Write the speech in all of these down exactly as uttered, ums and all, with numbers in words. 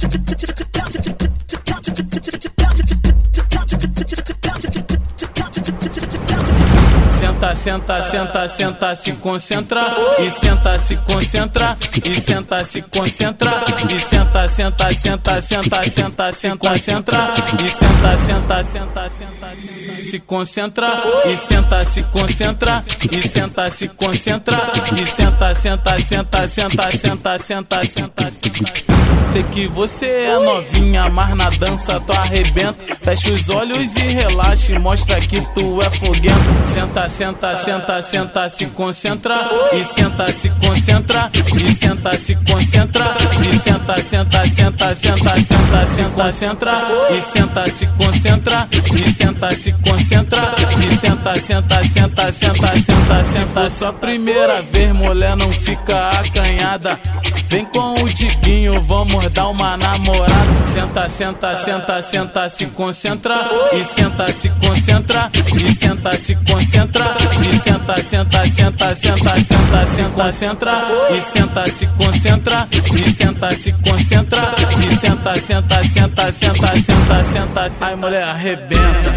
Senta, senta, senta, senta, se concentra e senta, se concentra e senta, se concentra e senta, senta, senta, senta, senta, se concentra e senta, senta, senta, senta, se concentra e senta, se concentra e senta, se concentra e senta, senta, senta, senta, senta, senta, senta, senta. Sei que você é novinha, mas na dança tu arrebenta. Fecha os olhos e relaxa, mostra que tu é foguento. Senta, senta, senta, senta, se concentra e senta, se concentra e senta, se concentra e senta, senta, senta, senta, senta, se concentra e senta, se concentra e senta, se concentra e senta, senta, senta, senta, senta, senta. Sua primeira vez, mulher, não fica acanhada. Vem com o Diguinho, vamos dar uma namorada. Senta, senta, senta, senta, se concentra e senta, se concentra e senta, se concentra e senta, senta, senta, senta, senta, se concentra e senta, se concentra e senta, se concentra e senta, senta, senta, senta, senta, senta. Ai, mulher, arrebenta.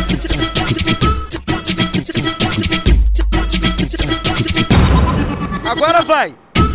Agora vai!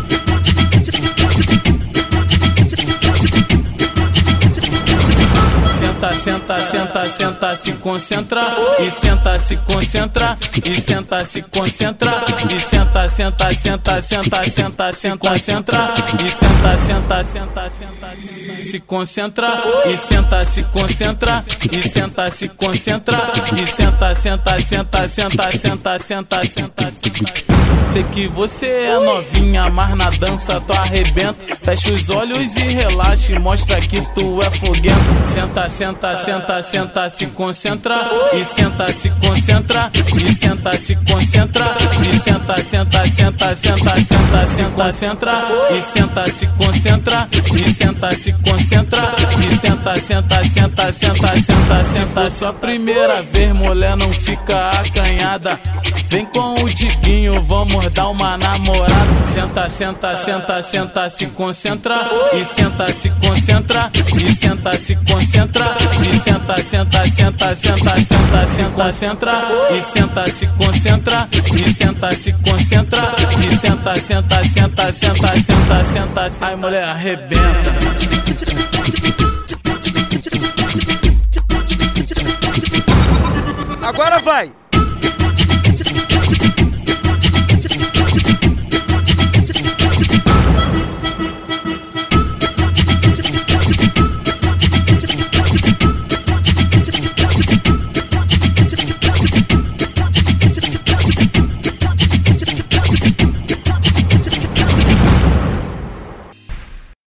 Senta, senta, senta, senta, se concentra e senta, se concentra e senta, se concentra e senta, senta, senta, senta, senta, se concentra e senta, senta, senta, senta, se concentra e senta, se concentra e senta, se concentra e senta, senta, senta, senta, senta, senta, senta, senta. Sei que você é novinha, mas na dança tu arrebenta. Fecha os olhos e relaxa, mostra que tu é foguento. Senta, senta, senta, senta, se concentra e senta, se concentra e senta, se concentra e senta, senta, senta, senta, senta, se concentra e senta, se concentra e senta, se concentra e senta, senta, senta, senta, senta, senta. Sua primeira vez, mulher, não fica acanhada. Vem com o Diguinho, vamos dar uma namorada. Senta, senta, senta, senta, se concentra e senta, se concentra e senta, se concentra e senta, senta, senta, senta, senta, se concentra e senta, se concentra e senta, se concentra e senta, senta, senta, senta, senta, senta. Ai, mulher, arrebenta. Agora vai!